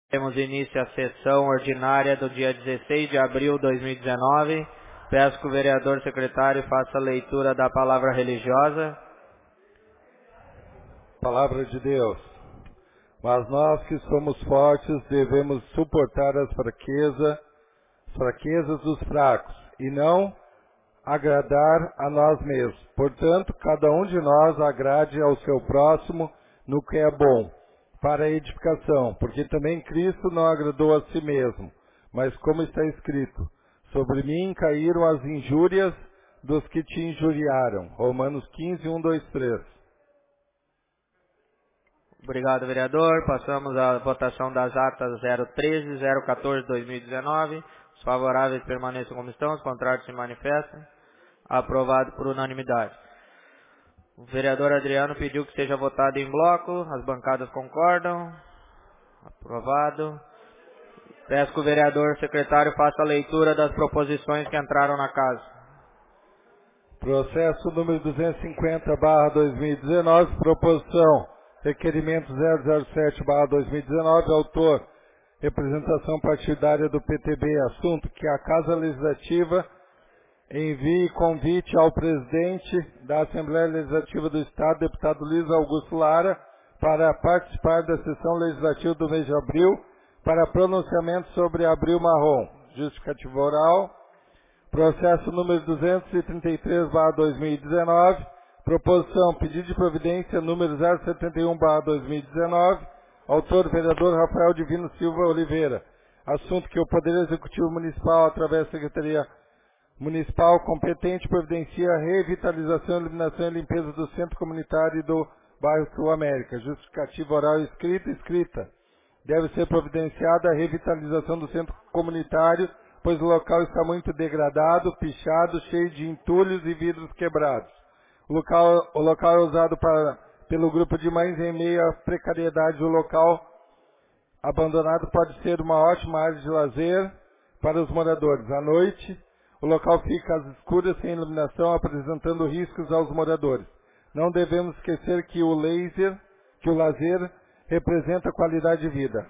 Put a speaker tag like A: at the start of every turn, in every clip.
A: Temos início à sessão ordinária do dia 16 de abril de 2019. Peço que o vereador secretário faça a leitura da palavra religiosa.
B: Palavra de Deus. Mas nós que somos fortes devemos suportar as fraquezas dos fracos e não agradar a nós mesmos. Portanto, cada um de nós agrade ao seu próximo no que é bom, para a edificação, porque também Cristo não agradou a si mesmo, mas como está escrito, sobre mim caíram as injúrias dos que te injuriaram. Romanos 15, 1, 2, 3.
A: Obrigado, vereador. Passamos à votação das atas 013 e 014 de 2019. Os favoráveis permaneçam como estão, os contrários se manifestem. Aprovado por unanimidade. O vereador Adriano pediu que seja votado em bloco. As bancadas concordam. Aprovado. Peço que o vereador secretário faça a leitura das proposições que entraram na casa.
B: Processo número 250/2019, proposição, requerimento 007/2019, autor, representação partidária do PTB, assunto que a Casa Legislativa envie convite ao presidente da Assembleia Legislativa do Estado, deputado Luiz Augusto Lara, para participar da sessão legislativa do mês de abril, para pronunciamento sobre abril marrom. Justificativa oral. Processo número 233/2019, proposição, pedido de providência número 071/2019, autor vereador Rafael Divino Silva Oliveira. Assunto que o Poder Executivo Municipal, através da Secretaria Municipal competente, providencia a revitalização, iluminação e limpeza do centro comunitário e do bairro Sul América. Justificativa oral escrita. Deve ser providenciada a revitalização do centro comunitário, pois o local está muito degradado, pichado, cheio de entulhos e vidros quebrados. O local é usado pelo grupo de mães em meio à precariedade. O local abandonado pode ser uma ótima área de lazer para os moradores. À noite, o local fica às escuras, sem iluminação, apresentando riscos aos moradores. Não devemos esquecer que o lazer representa qualidade de vida.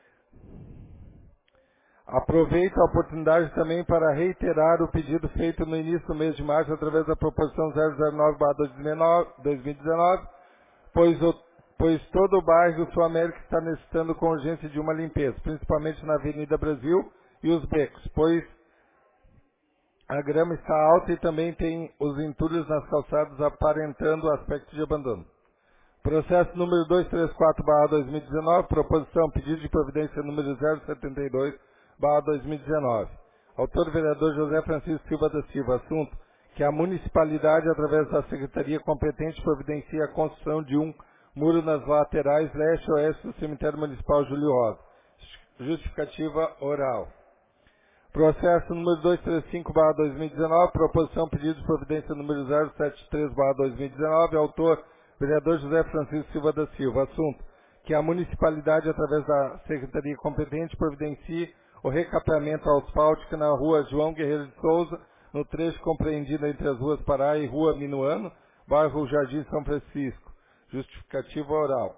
B: Aproveito a oportunidade também para reiterar o pedido feito no início do mês de março através da proposição 009/2019, pois todo o bairro Sul América está necessitando com urgência de uma limpeza, principalmente na Avenida Brasil e os becos, pois a grama está alta e também tem os entulhos nas calçadas aparentando o aspecto de abandono. Processo número 234/2019, proposição, pedido de providência número 072/2019. Autor vereador José Francisco Silva da Silva. Assunto, que a municipalidade, através da secretaria competente, providencia a construção de um muro nas laterais leste e oeste do cemitério municipal Júlio Rosa. Justificativa oral. Processo número 235/2019, proposição, pedido de providência número 073/2019, autor, vereador José Francisco Silva da Silva. Assunto, que a municipalidade, através da secretaria competente, providencie o recapeamento asfáltico na rua João Guerreiro de Souza, no trecho compreendido entre as ruas Pará e rua Minuano, bairro Jardim São Francisco. Justificativa oral.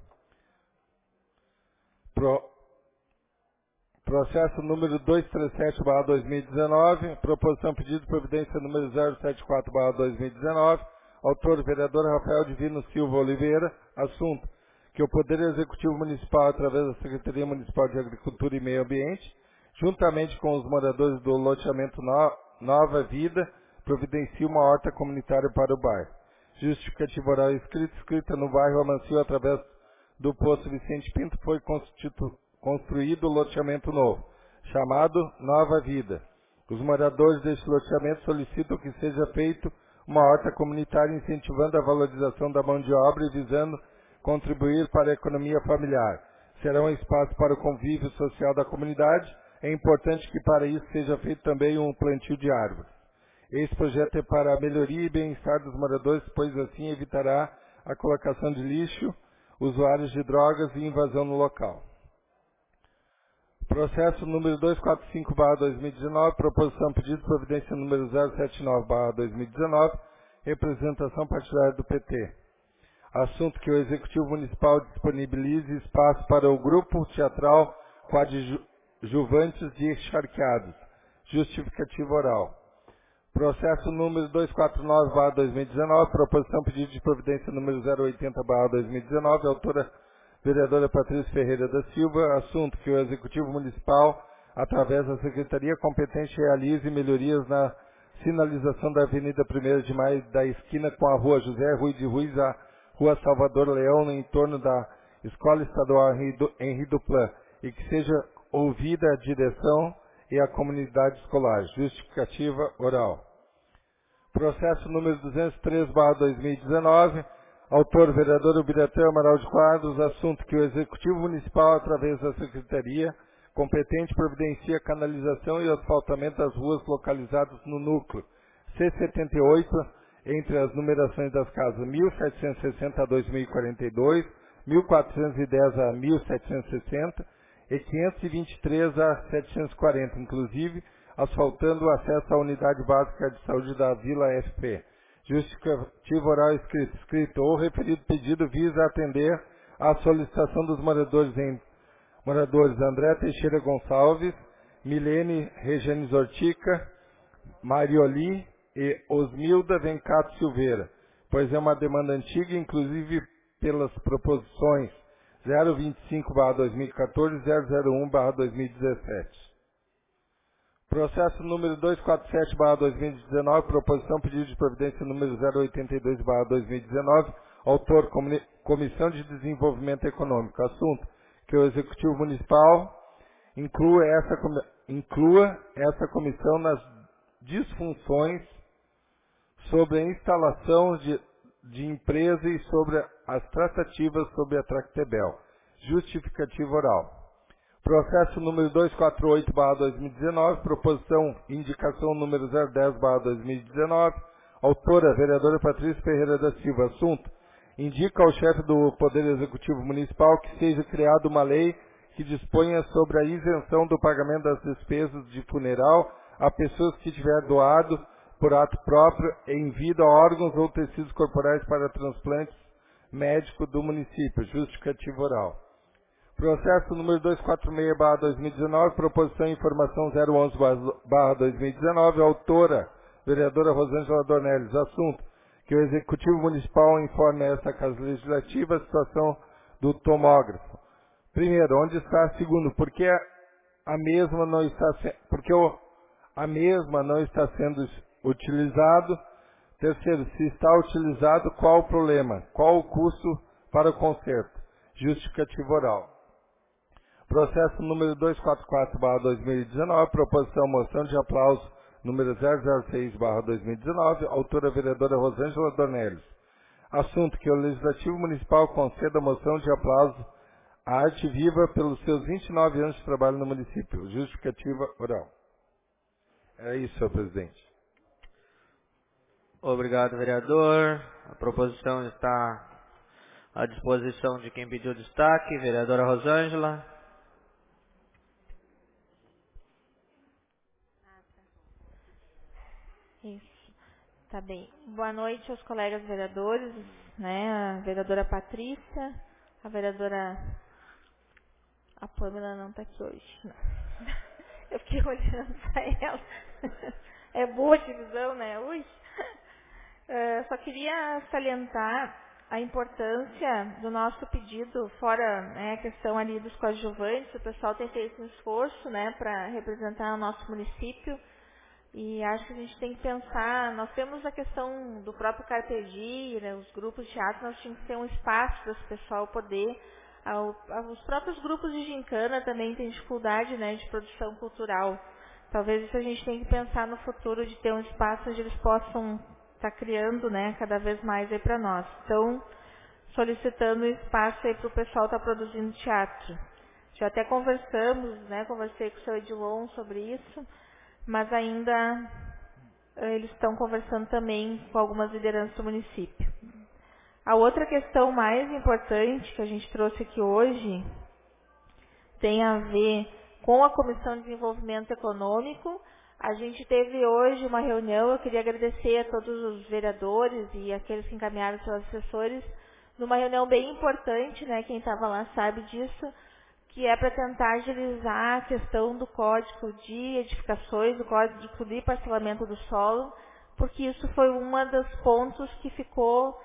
B: Processo número 237/2019, proposição, pedido de providência número 074/2019, autor vereador Rafael Divino Silva Oliveira. Assunto, que o Poder Executivo Municipal, através da Secretaria Municipal de Agricultura e Meio Ambiente, juntamente com os moradores do loteamento Nova Vida, providencie uma horta comunitária para o bairro. Justificativa oral escrita no bairro Amancio, através do posto Vicente Pinto, foi construído o loteamento novo, chamado Nova Vida. Os moradores deste loteamento solicitam que seja feito uma horta comunitária incentivando a valorização da mão de obra e visando contribuir para a economia familiar. Será um espaço para o convívio social da comunidade. É importante que para isso seja feito também um plantio de árvores. Esse projeto é para a melhoria e bem-estar dos moradores, pois assim evitará a colocação de lixo, usuários de drogas e invasão no local. Processo número 245/2019, proposição, pedido de providência número 079/2019, representação partidária do PT. Assunto, que o Executivo Municipal disponibilize espaço para o Grupo Teatral coadjuvantes de charqueados. Justificativa oral. Processo número 249/2019, proposição pedido de providência número 080/2019, autora vereadora Patrícia Ferreira da Silva, assunto que o Executivo Municipal, através da Secretaria competente, realize melhorias na sinalização da Avenida 1º de Maio, da esquina com a Rua José Rui de Ruiz, a Rua Salvador Leão, no entorno da Escola Estadual Henri Duplan, e que seja ouvida a direção e a comunidade escolar. Justificativa oral. Processo número 203/2019, autor vereador Ubiratã Amaral de Quadros, assunto que o Executivo Municipal, através da Secretaria competente, providencia canalização e asfaltamento das ruas localizadas no núcleo C78, entre as numerações das casas 1760 a 2042, 1410 a 1760 e 523 a 740, inclusive asfaltando o acesso à unidade básica de saúde da Vila FP. Justificativa oral escrito. O referido pedido visa atender à solicitação dos moradores André Teixeira Gonçalves, Milene Regenes Ortica, Marioli e Osmilda Vencato Silveira, pois é uma demanda antiga, inclusive pelas proposições 025/2014 e 001/2017. Processo número 247/2019, proposição pedido de providência número 082/2019, autor Comissão de Desenvolvimento Econômico, assunto que o Executivo Municipal inclua essa comissão nas disfunções sobre a instalação de empresa e sobre as tratativas sobre a Tractebel. Justificativa oral. Processo número 248/2019, proposição indicação número 010/2019, autora vereadora Patrícia Ferreira da Silva, assunto indica ao chefe do Poder Executivo Municipal que seja criada uma lei que disponha sobre a isenção do pagamento das despesas de funeral a pessoas que tiver doado por ato próprio em vida órgãos ou tecidos corporais para transplantes médicos do município. Justificativa oral. Processo número 246/2019, proposição e informação 011/2019, autora vereadora Rosângela Dornelles, assunto que o Executivo Municipal informe a esta Casa Legislativa a situação do tomógrafo. Primeiro, onde está? Segundo, por que a mesma não está sendo utilizado? Terceiro, se está utilizado, qual o problema? Qual o custo para o conserto? Justificativa oral. Processo número 244/2019, proposição moção de aplauso número 006/2019, autora vereadora Rosângela Dornelles. Assunto que o Legislativo Municipal conceda moção de aplauso à Arte Viva pelos seus 29 anos de trabalho no município. Justificativa oral. É isso, senhor presidente.
A: Obrigado, vereador. A proposição está à disposição de quem pediu destaque, vereadora Rosângela.
C: Isso, tá bem. Boa noite aos colegas vereadores, né? A vereadora Patrícia, a vereadora... A Pâmela não está aqui hoje, não. Eu fiquei olhando para ela. É boa a divisão, né? Ui. Só queria salientar a importância do nosso pedido, fora, né, a questão ali dos coadjuvantes. O pessoal tem feito um esforço, né, para representar o nosso município. E acho que a gente tem que pensar, nós temos a questão do próprio Carpegi, né, os grupos de teatro, nós tínhamos que ter um espaço para esse pessoal poder, os próprios grupos de gincana também têm dificuldade, né, de produção cultural. Talvez isso a gente tem que pensar no futuro, de ter um espaço onde eles possam estar criando, né, cada vez mais aí para nós. Então, solicitando espaço aí para o pessoal estar produzindo teatro. Já até conversamos, né, conversei com o seu Edilon sobre isso, mas ainda eles estão conversando também com algumas lideranças do município. A outra questão mais importante que a gente trouxe aqui hoje tem a ver com a Comissão de Desenvolvimento Econômico. A gente teve hoje uma reunião, eu queria agradecer a todos os vereadores e aqueles que encaminharam seus assessores, numa reunião bem importante, né, quem estava lá sabe disso, que é para tentar agilizar a questão do Código de Edificações, do Código de Parcelamento do Solo, porque isso foi um dos pontos que ficou,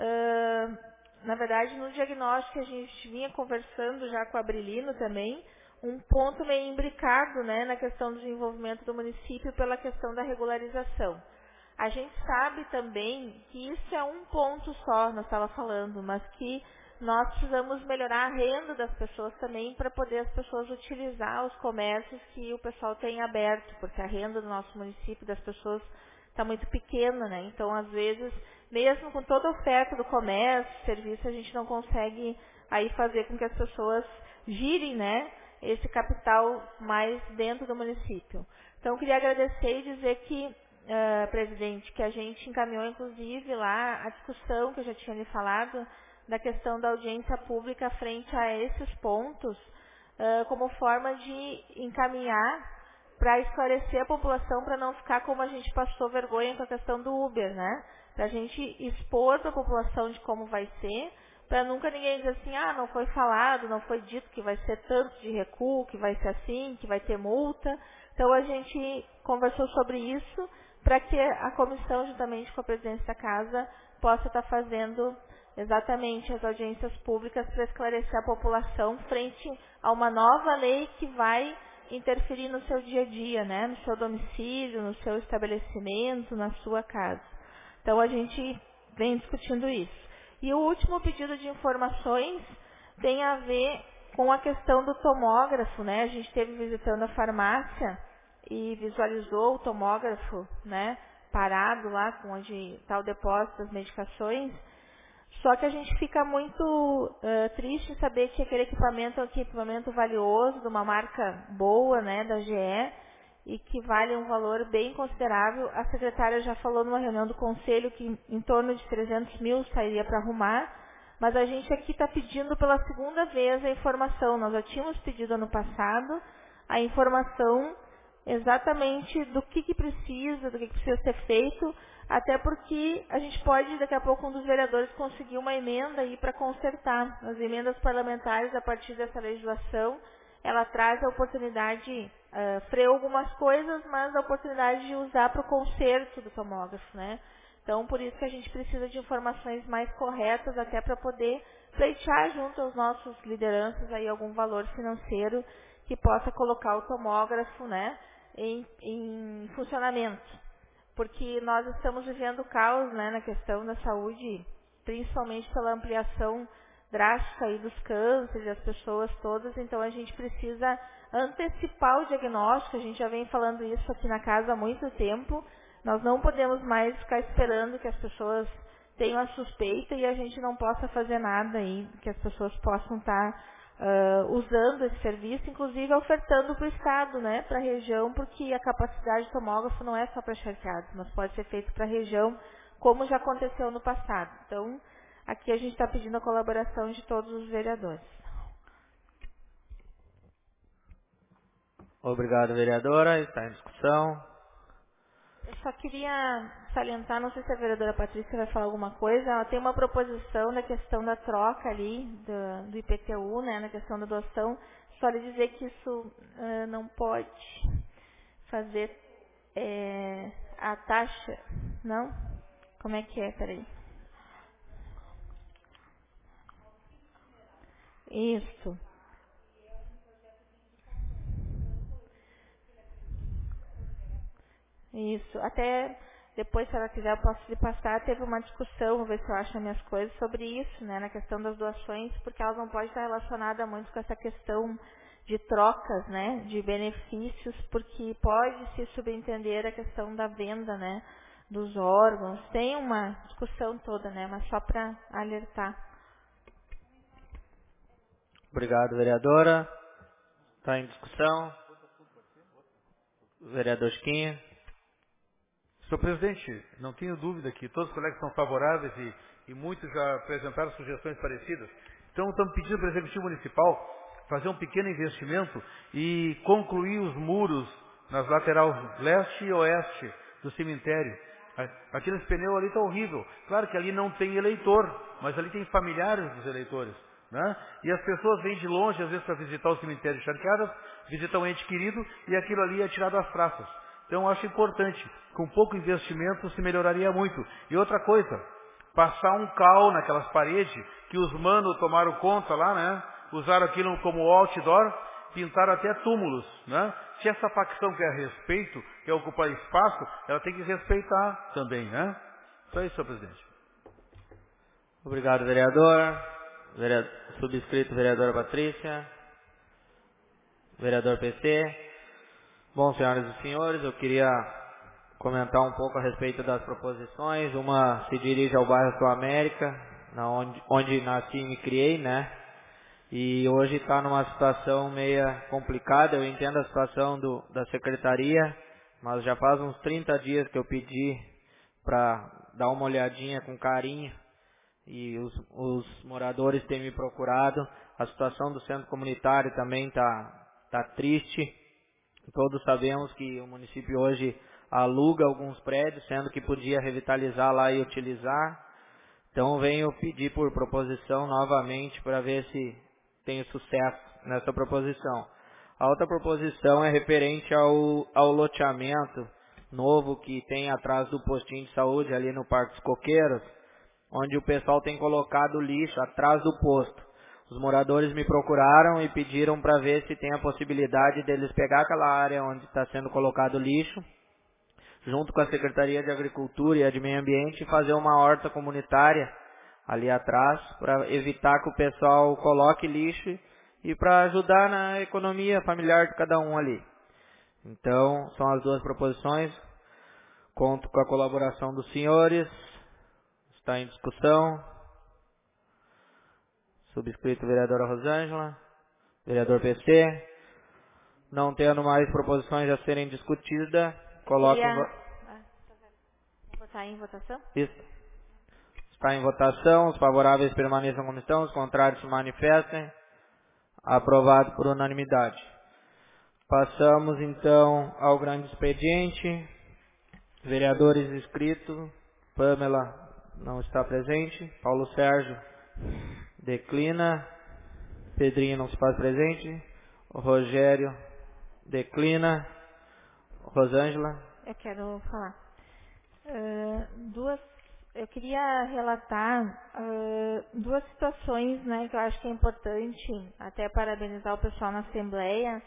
C: na verdade, no diagnóstico que a gente vinha conversando já com a Brilino também, um ponto meio imbricado, né, na questão do desenvolvimento do município pela questão da regularização. A gente sabe também que isso é um ponto só, nós estávamos falando, mas que nós precisamos melhorar a renda das pessoas também para poder as pessoas utilizar os comércios que o pessoal tem aberto, porque a renda do nosso município das pessoas está muito pequena, né? Então, às vezes, mesmo com toda a oferta do comércio, serviço, a gente não consegue aí fazer com que as pessoas girem, né, esse capital mais dentro do município. Então, eu queria agradecer e dizer que, presidente, que a gente encaminhou, inclusive, lá a discussão que eu já tinha lhe falado, da questão da audiência pública frente a esses pontos, como forma de encaminhar para esclarecer a população, para não ficar como a gente passou vergonha com a questão do Uber, né? Para a gente expor para a população de como vai ser, para nunca ninguém dizer assim, não foi falado, não foi dito que vai ser tanto de recuo, que vai ser assim, que vai ter multa. Então, a gente conversou sobre isso, para que a comissão, juntamente com a presidência da casa, possa estar fazendo exatamente as audiências públicas para esclarecer a população frente a uma nova lei que vai interferir no seu dia a dia, né? No seu domicílio, no seu estabelecimento, na sua casa. Então, a gente vem discutindo isso. E o último pedido de informações tem a ver com a questão do tomógrafo, né? A gente esteve visitando a farmácia e visualizou o tomógrafo, né, parado lá, onde está o depósito das medicações. Só que a gente fica muito triste em saber que aquele equipamento é um equipamento valioso, de uma marca boa, né, da GE, e que vale um valor bem considerável. A secretária já falou numa reunião do conselho que em torno de 300 mil sairia para arrumar, mas a gente aqui está pedindo pela segunda vez a informação. Nós já tínhamos pedido ano passado a informação exatamente do que precisa, do que precisa ser feito, até porque a gente pode, daqui a pouco, um dos vereadores conseguir uma emenda aí para consertar. As emendas parlamentares, a partir dessa legislação, ela traz a oportunidade, freou algumas coisas, mas a oportunidade de usar para o conserto do tomógrafo, né? Então, por isso que a gente precisa de informações mais corretas, até para poder pleitear junto aos nossos lideranças aí algum valor financeiro que possa colocar o tomógrafo, né, em funcionamento. Porque nós estamos vivendo caos, né, na questão da saúde, principalmente pela ampliação drástica aí dos cânceres, das pessoas todas. Então, a gente precisa antecipar o diagnóstico. A gente já vem falando isso aqui na casa há muito tempo. Nós não podemos mais ficar esperando que as pessoas tenham a suspeita e a gente não possa fazer nada aí, que as pessoas possam estar usando esse serviço, inclusive ofertando para o Estado, né, para a região, porque a capacidade de tomógrafo não é só para charqueados, mas pode ser feito para a região, como já aconteceu no passado. Então, aqui a gente está pedindo a colaboração de todos os vereadores.
A: Obrigado, vereadora. Está em discussão.
C: Eu só queria salientar, não sei se a vereadora Patrícia vai falar alguma coisa, ela tem uma proposição na questão da troca ali, do IPTU, né, na questão da doação, só lhe dizer que isso não pode fazer a taxa, não? Como é que é? Peraí. Isso. Isso. Até depois, se ela quiser, eu posso lhe passar. Teve uma discussão, vou ver se eu acho as minhas coisas, sobre isso, né, na questão das doações, porque elas não podem estar relacionadas muito com essa questão de trocas, né, de benefícios, porque pode se subentender a questão da venda, né, dos órgãos. Tem uma discussão toda, né, mas só para alertar.
A: Obrigado, vereadora. Está em discussão. Vereador Chiquinha.
B: Senhor presidente, não tenho dúvida que todos os colegas são favoráveis e muitos já apresentaram sugestões parecidas. Então, estamos pedindo para o Executivo Municipal fazer um pequeno investimento e concluir os muros nas laterais leste e oeste do cemitério. Aqueles pneus ali estão horríveis. Claro que ali não tem eleitor, mas ali tem familiares dos eleitores.
D: né? E as pessoas vêm de longe, às vezes, para visitar o cemitério de Charqueadas, visitam um ente querido e aquilo ali é tirado às praças. Então, eu acho importante, com pouco investimento se melhoraria muito. E outra coisa, passar um cal naquelas paredes que os manos tomaram conta lá, né? Usaram aquilo como outdoor, pintaram até túmulos, né? Se essa facção quer respeito, quer ocupar espaço, ela tem que respeitar também, né? Só isso, senhor presidente.
A: Obrigado, vereador. Subscrito, vereadora Patrícia. Vereador PC. Bom, senhoras e senhores, eu queria comentar um pouco a respeito das proposições. Uma se dirige ao bairro Sul América, onde nasci e me criei, né? E hoje está numa situação meio complicada. Eu entendo a situação da secretaria, mas já faz uns 30 dias que eu pedi para dar uma olhadinha com carinho e os moradores têm me procurado. A situação do centro comunitário também tá triste. Todos sabemos que o município hoje aluga alguns prédios, sendo que podia revitalizar lá e utilizar. Então venho pedir por proposição novamente para ver se tenho sucesso nessa proposição. A outra proposição é referente ao loteamento novo que tem atrás do postinho de saúde, ali no Parque dos Coqueiros, onde o pessoal tem colocado lixo atrás do posto. Os moradores me procuraram e pediram para ver se tem a possibilidade deles pegar aquela área onde está sendo colocado lixo, junto com a Secretaria de Agricultura e a de Meio Ambiente, e fazer uma horta comunitária ali atrás, para evitar que o pessoal coloque lixo e para ajudar na economia familiar de cada um ali. Então, são as duas proposições. Conto com a colaboração dos senhores. Está em discussão. Subscrito, vereadora Rosângela. Vereador PC. Não tendo mais proposições a serem discutidas, coloco...
C: Botar em votação?
A: Isso. Está em votação. Os favoráveis permaneçam como estão. Os contrários se manifestem. Aprovado por unanimidade. Passamos então ao grande expediente. Vereadores inscritos. Pamela não está presente. Paulo Sérgio declina. Pedrinho não se faz presente. O Rogério declina. Rosângela.
C: Eu quero falar. Eu queria relatar duas situações, né, que eu acho que é importante, até parabenizar o pessoal na Assembleia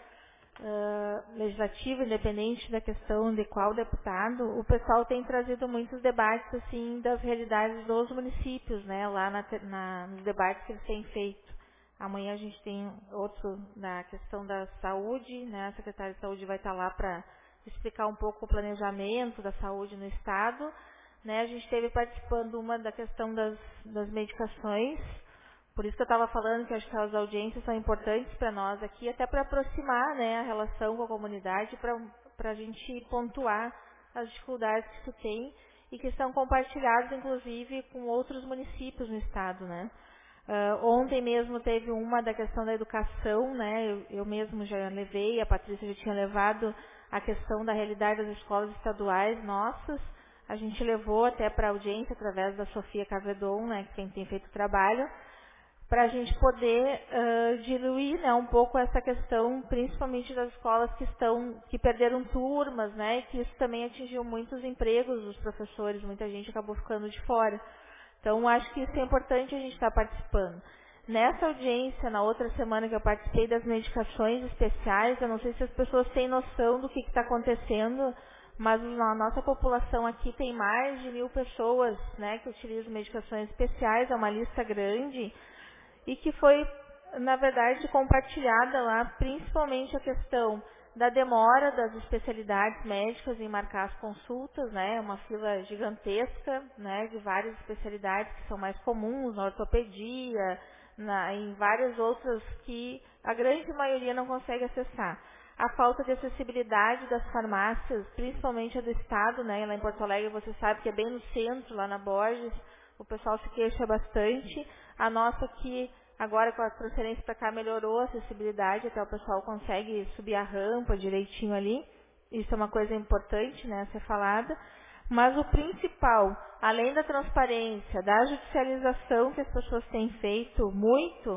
C: Legislativa, independente da questão de qual deputado. O pessoal tem trazido muitos debates assim das realidades dos municípios, né, lá nos debates que eles têm feito. Amanhã a gente tem outro na questão da saúde, né, a secretária de saúde vai estar lá para explicar um pouco o planejamento da saúde no estado, né. A gente esteve participando uma da questão das medicações, por isso que eu estava falando que acho que as audiências são importantes para nós aqui, até para aproximar, né, a relação com a comunidade, para a gente pontuar as dificuldades que se tem e que estão compartilhadas, inclusive, com outros municípios no estado, né. Ontem mesmo teve uma da questão da educação, né, eu mesmo já levei, a Patrícia já tinha levado a questão da realidade das escolas estaduais nossas, a gente levou até para a audiência através da Sofia Cavedon, né, quem tem feito o trabalho, para a gente poder diluir, né, um pouco essa questão, principalmente das escolas que perderam turmas, né, e que isso também atingiu muitos empregos dos professores, muita gente acabou ficando de fora. Então, acho que isso é importante a gente estar participando. Nessa audiência, na outra semana que eu participei das medicações especiais, eu não sei se as pessoas têm noção do que está acontecendo, mas a nossa população aqui tem mais de 1.000 pessoas, né, que utilizam medicações especiais, é uma lista grande, e que foi, na verdade, compartilhada lá, principalmente a questão da demora das especialidades médicas em marcar as consultas, né, uma fila gigantesca, né, de várias especialidades que são mais comuns, na ortopedia, em várias outras que a grande maioria não consegue acessar. A falta de acessibilidade das farmácias, principalmente a do estado, né, lá em Porto Alegre, você sabe que é bem no centro, lá na Borges, o pessoal se queixa bastante. A nossa aqui, agora com a transferência para cá, melhorou a acessibilidade, até o pessoal consegue subir a rampa direitinho ali. Isso é uma coisa importante, né, a ser falada. Mas o principal, além da transparência, da judicialização que as pessoas têm feito muito,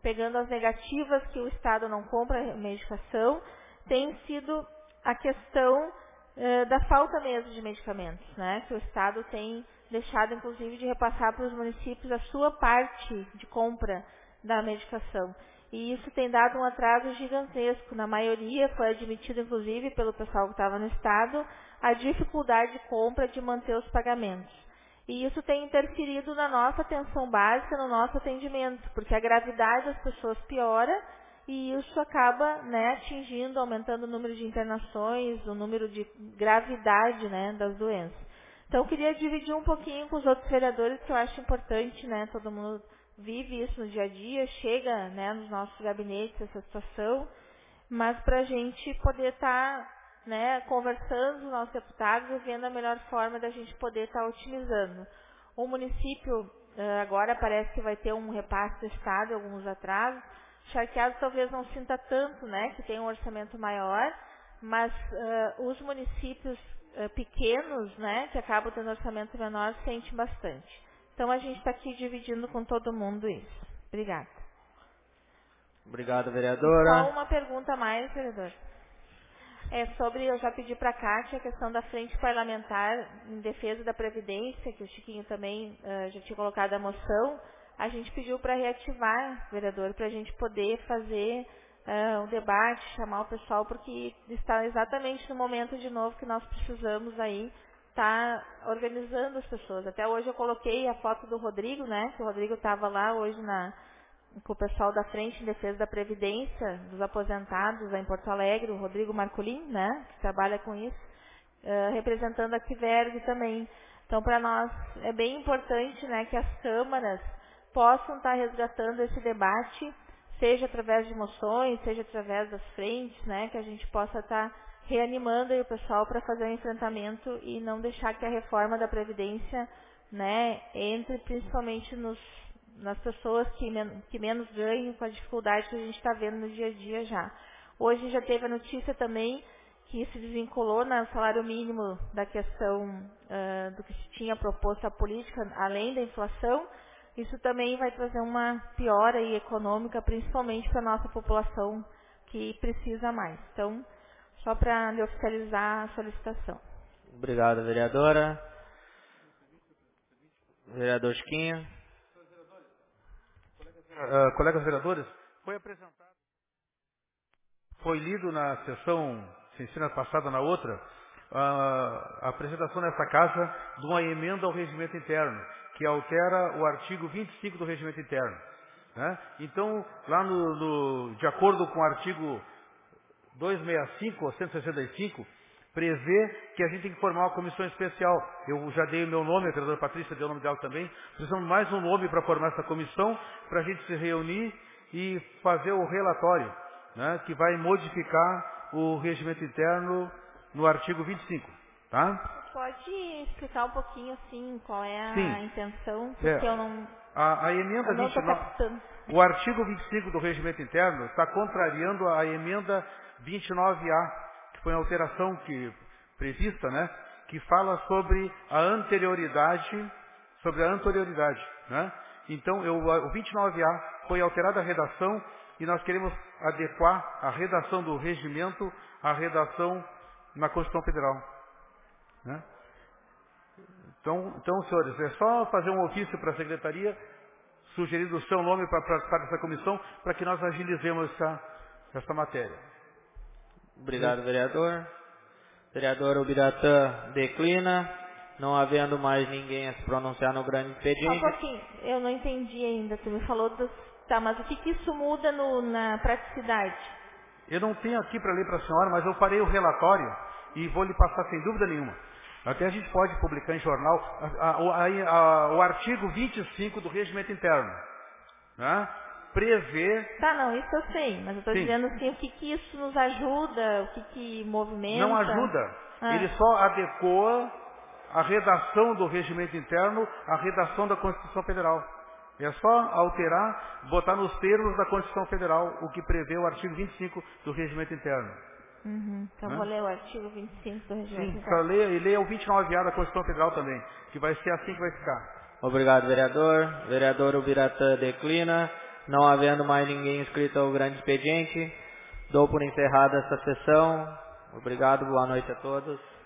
C: pegando as negativas que o Estado não compra medicação, tem sido a questão da falta mesmo de medicamentos, né? Que o Estado tem deixado, inclusive, de repassar para os municípios a sua parte de compra da medicação. E isso tem dado um atraso gigantesco. Na maioria, foi admitido, inclusive, pelo pessoal que estava no Estado, a dificuldade de compra de manter os pagamentos. E isso tem interferido na nossa atenção básica, no nosso atendimento, porque a gravidade das pessoas piora e isso acaba, né, atingindo, aumentando o número de internações, o número de gravidade, né, das doenças. Então, eu queria dividir um pouquinho com os outros vereadores, que eu acho importante, né, todo mundo vive isso no dia a dia, chega, né, nos nossos gabinetes essa situação, mas para a gente poder estar, né, conversando com os nossos deputados e vendo a melhor forma da gente poder estar otimizando. O município agora parece que vai ter um repasse do Estado, alguns atrasos. Charqueados talvez não sinta tanto, né, que tem um orçamento maior, mas os municípios pequenos, né, que acabam tendo orçamento menor, sentem bastante. Então a gente está aqui dividindo com todo mundo isso. Obrigada.
A: Obrigado, vereadora.
C: Só uma pergunta a mais, vereador. Eu já pedi para a Cátia a questão da frente parlamentar em defesa da Previdência, que o Chiquinho também já tinha colocado a moção. A gente pediu para reativar, vereador, para a gente poder fazer um debate, chamar o pessoal, porque está exatamente no momento de novo que nós precisamos aí estar organizando as pessoas. Até hoje eu coloquei a foto do Rodrigo, né? Que o Rodrigo estava lá hoje com o pessoal da Frente em Defesa da Previdência, dos aposentados em Porto Alegre, o Rodrigo Marcolin, né? Que trabalha com isso, representando a Quiverg também. Então, para nós é bem importante, né, que as câmaras possam estar resgatando esse debate, seja através de moções, seja através das frentes, né, que a gente possa estar reanimando aí o pessoal para fazer o enfrentamento e não deixar que a reforma da Previdência, né, entre principalmente nas pessoas que menos ganham, com a dificuldade que a gente está vendo no dia a dia já. Hoje já teve a notícia também que se desvinculou no salário mínimo da questão do que se tinha proposto a política, além da inflação. Isso também vai trazer uma piora aí econômica, principalmente para a nossa população que precisa mais. Então, só para lhe oficializar a solicitação.
A: Obrigado, vereadora. Vereador Chiquinho.
D: Colegas vereadores, foi lido na sessão semana passada, na outra, a apresentação nessa casa de uma emenda ao regimento interno, que altera o artigo 25 do regimento interno, né? Então, lá de acordo com o artigo 265 ou 165, prevê que a gente tem que formar uma comissão especial. Eu já dei o meu nome, a vereadora Patrícia deu o nome dela também. Precisamos de mais um nome para formar essa comissão, para a gente se reunir e fazer o relatório, né, que vai modificar o regimento interno no artigo 25. Tá?
C: Pode explicar um pouquinho, assim, qual é a
D: Sim.
C: intenção? Porque eu não...
D: A emenda 29... O artigo 25 do regimento interno está contrariando a emenda 29A, que foi a alteração prevista, né, que fala sobre a anterioridade, né? Então, o 29A foi alterada a redação e nós queremos adequar a redação do regimento à redação na Constituição Federal, né? Então, senhores, é só fazer um ofício para a Secretaria, sugerindo o seu nome para participar dessa comissão, para que nós agilizemos essa matéria.
A: Obrigado, vereador. Vereador Ubiratã declina. Não havendo mais ninguém a se pronunciar no grande expediente.
C: Só um pouquinho, eu não entendi ainda. Tu me falou Tá, mas o que isso muda na praticidade?
D: Eu não tenho aqui para ler para a senhora, mas eu farei o relatório e vou lhe passar sem dúvida nenhuma. Até a gente pode publicar em jornal o artigo 25 do regimento interno, né? Prevê...
C: Tá, não, isso eu sei, mas eu estou dizendo assim, o que isso nos ajuda, o que movimenta...
D: Não ajuda, ele só adequa a redação do regimento interno à redação da Constituição Federal. É só alterar, botar nos termos da Constituição Federal o que prevê o artigo 25 do regimento interno.
C: Então vou ler o artigo 25 do regimento interno.
D: Sim, para ler, e ler o 29A da Constituição Federal também, que vai ser assim que vai ficar.
A: Obrigado, vereador. Vereador Ubiratã declina. Não havendo mais ninguém inscrito ao grande expediente, dou por encerrada essa sessão. Obrigado, boa noite a todos.